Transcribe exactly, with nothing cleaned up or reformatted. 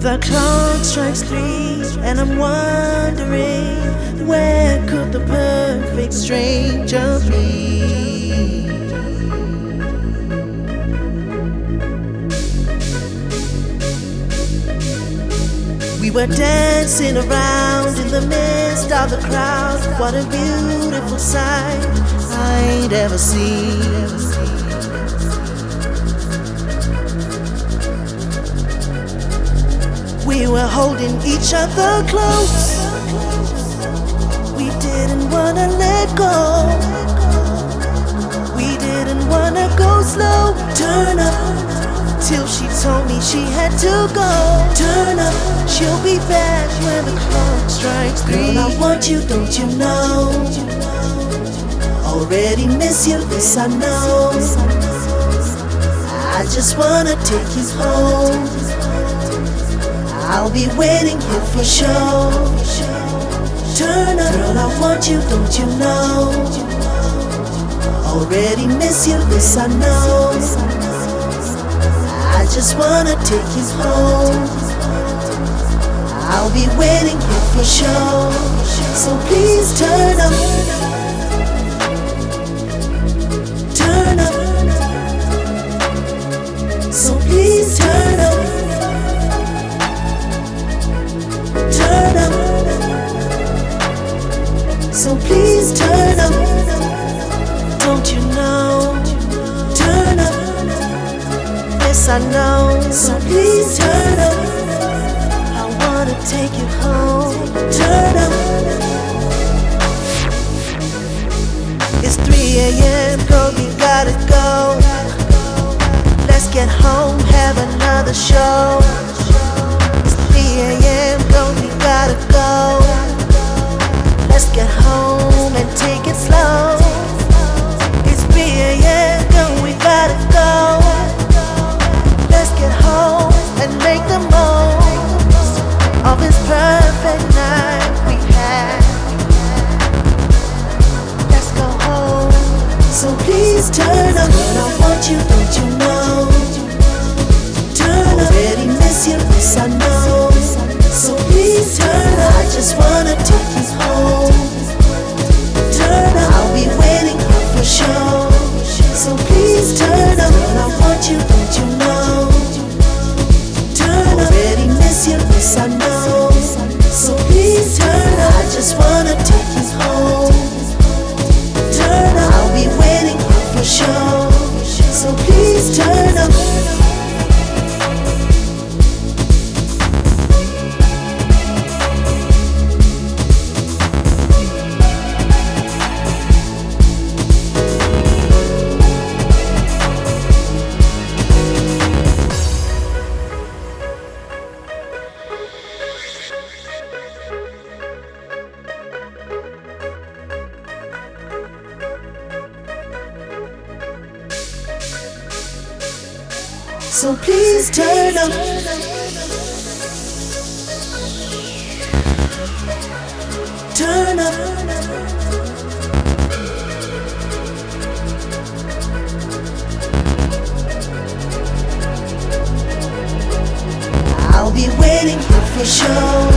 The clock strikes three, and I'm wondering, where could the perfect stranger be? We were dancing around in the midst of the crowd. What a beautiful sight I'd ever seen. We were holding each other close. We didn't wanna let go. We didn't wanna go slow. Turn up, till she told me she had to go. Turn up, she'll be back when the clock strikes three. Girl, I want you, don't you know? Already miss you, this I know. I just wanna take you home. I'll be waiting here for sure. Turn up, girl, I want you, don't you know? Already miss you, this I know. I just wanna take you home. I'll be waiting here for sure. So please turn up. Turn up. So please turn up. Turn up. So please turn up. Don't you know? Turn up. Yes, I know. So please turn up. I wanna take you home. Turn up. It's three a m, girl, we gotta go. Let's get home, have another show. It's three a m, girl, we gotta go. Let's get home and take it slow. It's three a m, girl, we gotta go. Let's get home and make the most of this perfect night we had. Let's go home. So please turn up. Girl, I want you, don't you know? Turn up. Already miss you, this I know. So please turn up. I just wanna take you home. Turn up. I'll be waiting here for sure. So please turn up. Girl, I want you, don't you know? Turn up. Already miss you, this I know. So please turn up. I just wanna take you home. Turn up. I'll be waiting here for sure. So please turn up. So please turn up. Turn up. I'll be waiting here for sure.